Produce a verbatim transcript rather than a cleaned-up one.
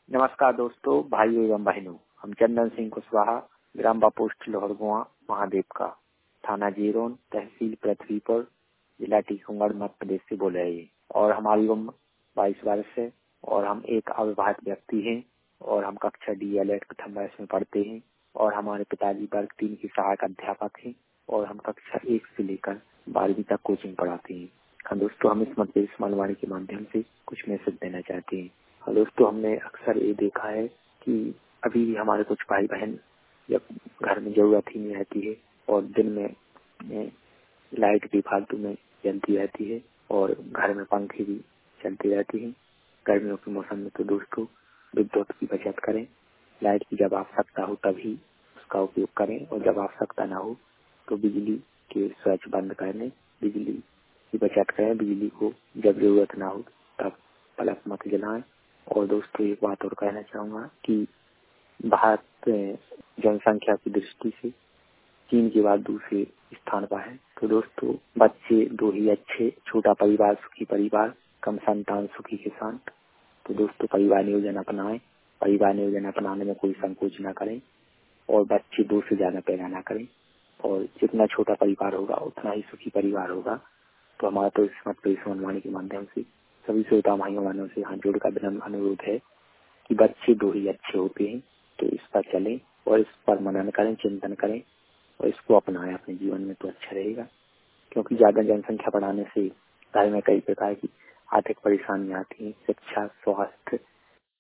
नमस्कार दोस्तों, भाइयों एवं बहनों। हम चंदन सिंह कुशवाहा, ग्राम पोस्ट लोहरगुआ, महादेव का, थाना जीरोन, तहसील पृथ्वीपुर, जिला टीकमगढ़, मध्य प्रदेश से बोल रहे हैं। और हमारी उम्र बाईस वर्ष है और हम एक अविवाहित व्यक्ति हैं और हम कक्षा डी एल एड प्रथम वर्ष में पढ़ते हैं और हमारे पिताजी वर्ग तीन की सहायक अध्यापक हैं और हम कक्षा एक से लेकर बारहवीं तक कोचिंग पढ़ाते हैं। हाँ दोस्तों, हम इस मध्य मनवाणी के माध्यम से कुछ मैसेज देना चाहते हैं। हाँ दोस्तों, हमने अक्सर ये देखा है कि अभी भी हमारे कुछ भाई बहन जब घर में जरूरत ही नहीं रहती है और दिन में, में लाइट भी फालतू में जलती रहती है और घर में पंखे भी चलती रहती है। गर्मियों के मौसम में तो दोस्तों विद्युत की बचत करें। लाइट की जब आवश्यकता हो तभी उसका उपयोग करें और जब आवश्यकता ना हो तो बिजली के स्विच बंद कर लें। बिजली की बचत करें। बिजली को जब जरूरत ना हो तब बल्ब मत जलाएं। और दोस्तों, एक बात और कहना चाहूंगा कि भारत जनसंख्या की दृष्टि से चीन के बाद दूसरे स्थान पर है। तो दोस्तों, बच्चे दो ही अच्छे, छोटा परिवार सुखी परिवार, कम संतान सुखी किसान। तो दोस्तों, परिवार नियोजन अपनाएं। परिवार नियोजन अपनाने में कोई संकोच न करें और बच्चे दो से ज्यादा पैदा न करें। और जितना छोटा परिवार होगा उतना ही सुखी परिवार होगा। तो हमारा तो इस मत मनवाणी के माध्यम से सभी श्रोता भाइयों बहनों से हाथ जोड़कर विनम्र अनुरोध है कि बच्चे दो ही अच्छे होते हैं। तो इस पर चलें और इस पर मनन करें, चिंतन करें और इसको अपनाएं अपने जीवन में, तो अच्छा रहेगा। क्योंकि ज्यादा जनसंख्या बढ़ाने से घर में कई प्रकार की आर्थिक परेशानियां आती हैं। शिक्षा, स्वास्थ्य,